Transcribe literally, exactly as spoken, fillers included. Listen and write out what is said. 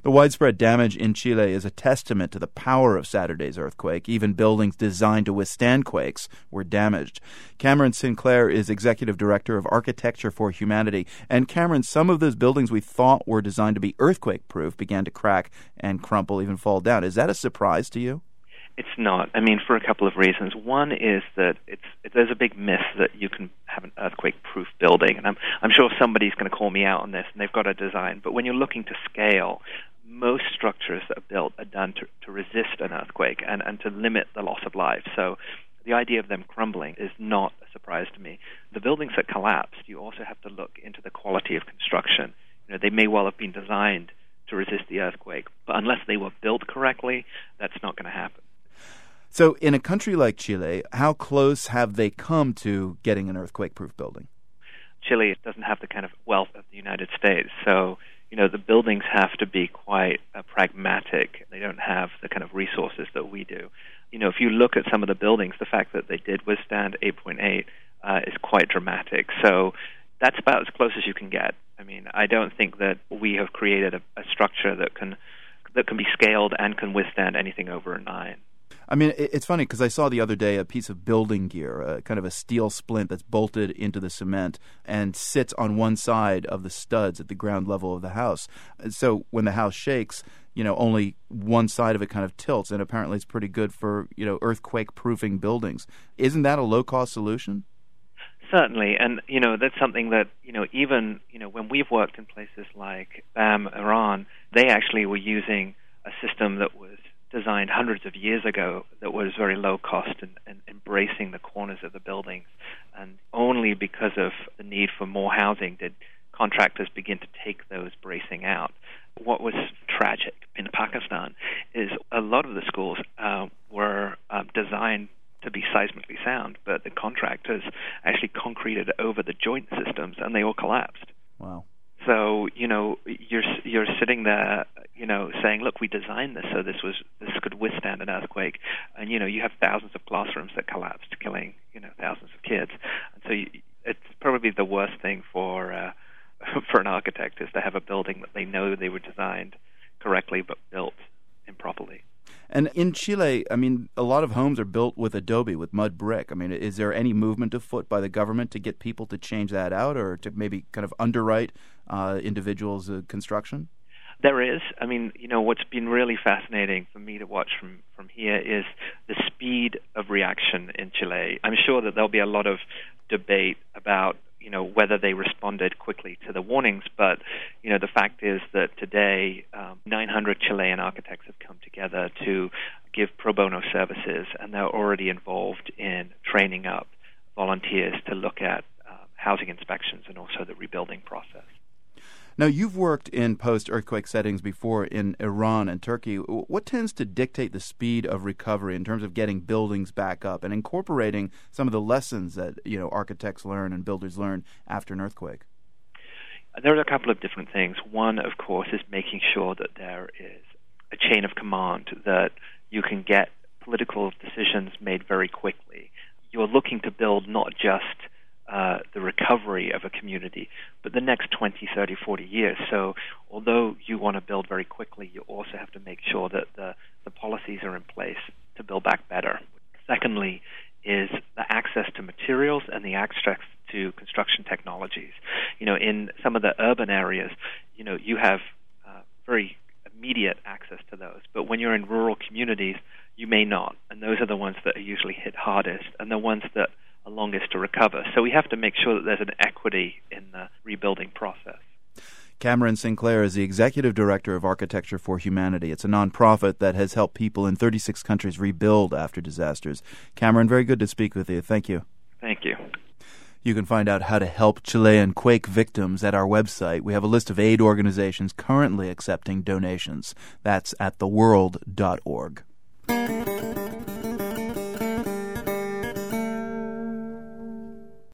The widespread damage in Chile is a testament to the power of Saturday's earthquake. Even buildings designed to withstand quakes were damaged. Cameron Sinclair is Executive Director of Architecture for Humanity. And Cameron, some of those buildings we thought were designed to be earthquake-proof began to crack and crumple, even fall down. Is that a surprise to you? It's not. I mean, for a couple of reasons. One is that it's it, there's a big myth that you can have an earthquake-proof building, and I'm I'm sure somebody's going to call me out on this, and they've got a design. But when you're looking to scale, most structures that are built are done to, to resist an earthquake and, and to limit the loss of life. So the idea of them crumbling is not a surprise to me. The buildings that collapsed, you also have to look into the quality of construction. You know, they may well have been designed to resist the earthquake, but unless they were built correctly, that's not going to happen. So in a country like Chile, how close have they come to getting an earthquake-proof building? Chile doesn't have the kind of wealth of the United States, so you know the buildings have to be quite uh, pragmatic. They don't have the kind of resources that we do. You know, if you look at some of the buildings, the fact that they did withstand eight point eight uh, is quite dramatic. So that's about as close as you can get. I mean, I don't think that we have created a, a structure that can that can be scaled and can withstand anything over a nine. I mean, it's funny because I saw the other day a piece of building gear, uh, kind of a steel splint that's bolted into the cement and sits on one side of the studs at the ground level of the house. So when the house shakes, you know, only one side of it kind of tilts, and apparently it's pretty good for, you know, earthquake-proofing buildings. Isn't that a low-cost solution? Certainly, and, you know, that's something that, you know, even, you know, when we've worked in places like BAM, Iran, they actually were using a system that was designed hundreds of years ago that was very low cost and, and embracing the corners of the buildings. And only because of the need for more housing did contractors begin to take those bracing out. What was tragic in Pakistan is a lot of the schools uh, were uh, designed to be seismically sound, but the contractors actually concreted over the joint systems and they all collapsed. Wow. So, you know, you're you're sitting there, you know, saying, look, we designed this so this was this could withstand an earthquake. And, you know, you have thousands of classrooms that collapsed, killing, you know, thousands of kids. And so you, it's probably the worst thing for uh, for an architect is to have a building that they know they were designed correctly but built improperly. And in Chile, I mean, a lot of homes are built with adobe, with mud brick. I mean, is there any movement afoot by the government to get people to change that out or to maybe kind of underwrite uh, individuals' uh, construction? There is. I mean, you know, what's been really fascinating for me to watch from, from here is the speed of reaction in Chile. I'm sure that there'll be a lot of debate about, you know, whether they responded quickly to the warnings, but, you know, the fact is that today um, nine hundred Chilean architects have come together to give pro bono services, and they're already involved in training up volunteers to look at uh, housing inspections and also the rebuilding process. Now, you've worked in post-earthquake settings before in Iran and Turkey. What tends to dictate the speed of recovery in terms of getting buildings back up and incorporating some of the lessons that, you know, architects learn and builders learn after an earthquake? There are a couple of different things. One, of course, is making sure that there is a chain of command, that you can get political decisions made very quickly. You're looking to build not just Uh, the recovery of a community, but the next twenty, thirty, forty years. So although you want to build very quickly, you also have to make sure that the, the policies are in place to build back better. Secondly is the access to materials and the access to construction technologies. You know, in some of the urban areas, you know, you have uh, very immediate access to those. But when you're in rural communities, you may not. And those are the ones that are usually hit hardest and the ones that longest to recover. So we have to make sure that there's an equity in the rebuilding process. Cameron Sinclair is the Executive Director of Architecture for Humanity. It's a nonprofit that has helped people in thirty-six countries rebuild after disasters. Cameron, very good to speak with you. Thank you. Thank you. You can find out how to help Chilean quake victims at our website. We have a list of aid organizations currently accepting donations. That's at the world dot org.